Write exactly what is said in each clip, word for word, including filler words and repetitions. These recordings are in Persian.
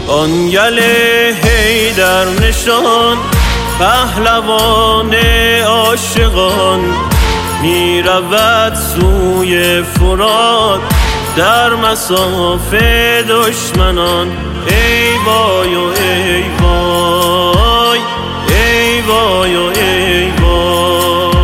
آن گل حیدر نشان پهلوان عاشقان می رود سوی فرات در مصاف دشمنان. ای وای و ای وای، ای وای و ای وای.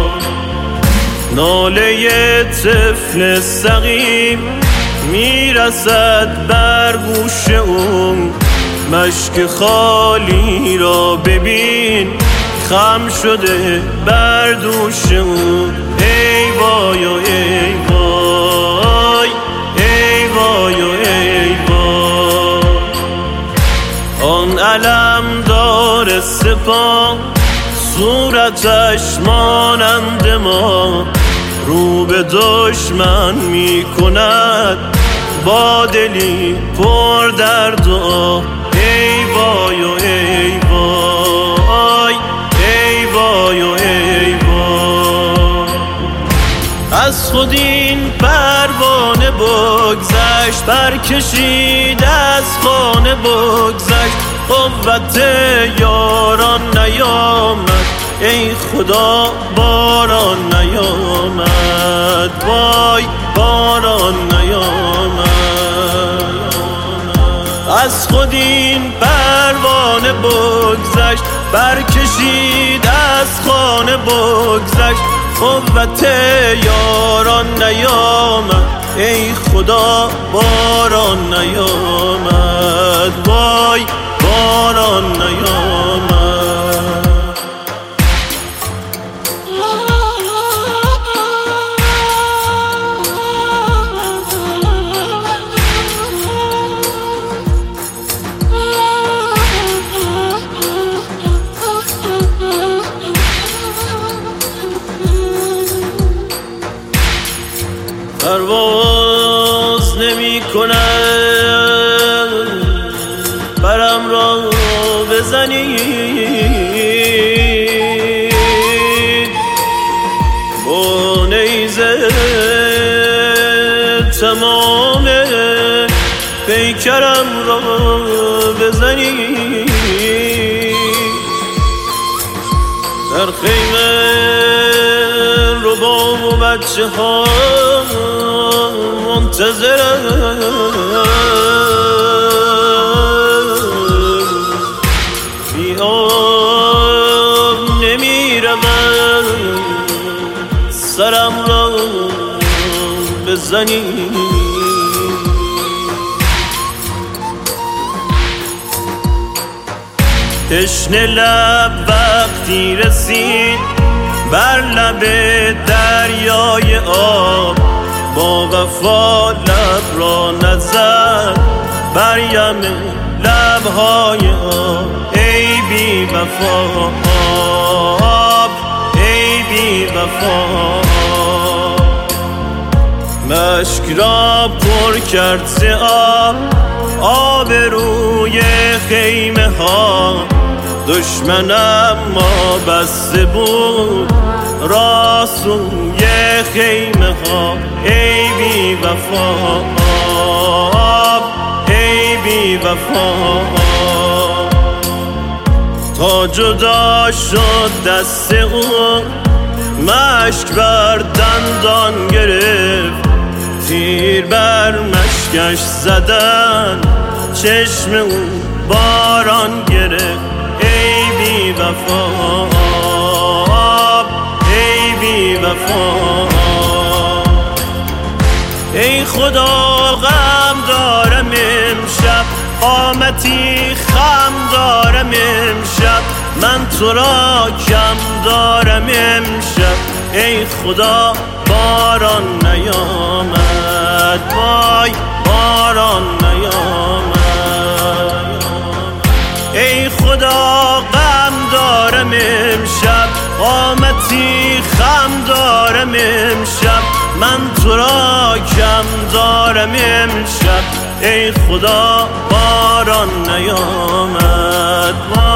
ناله طفل سقیم می رسد بر گوش اون، مشک خالی را ببین خم شده بر دوش اون. ای وای و ای وای، ای وای و ای وای. آن علمدار سپاه صورتش مانند ما رو به دشمن می کند با دلی پر در دعا. ای وای و ای وای، ای وای و ای وای. از خود این پروانه بگذشت، برکشید از خانه بگذشت، قوت یاران نیامد، ای خدا باران نیامد، وای باران نیامد. از خود این پروانه بگذشت، برکشید از خانه بگذشت، قوت یاران نیامد، ای خدا باران نیامد، وای باران نیامد. پرواز نمی کند برم را بزنید، با نیزه تمام پیکرم را بزنید. در خیمه رباب و بچه ها منتظرم، بی آب نمی روم سرم را بزنی. تشنه لب وقتی رسید بر لب دریای آب، با وفا لب را نزد بر یم لبهای آب. ای بی وفا آب، ای بی وفا. مشک را پر کرد ز آب، آب روی خیمه ها، دشمنم ما بسته بود راسوی خیمه ها. ای بی وفا آب، ای بی وفا. تا جدا شد دست او، مشک بر دندان گرفت، تیر بر مشکش زدن چشم او باران گرفت. ای بی وفا آب، ای بی وفا. ای خدا غم دارم امشب، قامتی خم دارم امشب، من تو را کم دارم امشب. ای خدا باران نیامد، وای باران نیامد. ای خدا غم دارم امشب، قامتی خم دارم امشب، من تو را کم دارم امشب. ای خدا باران نیامد.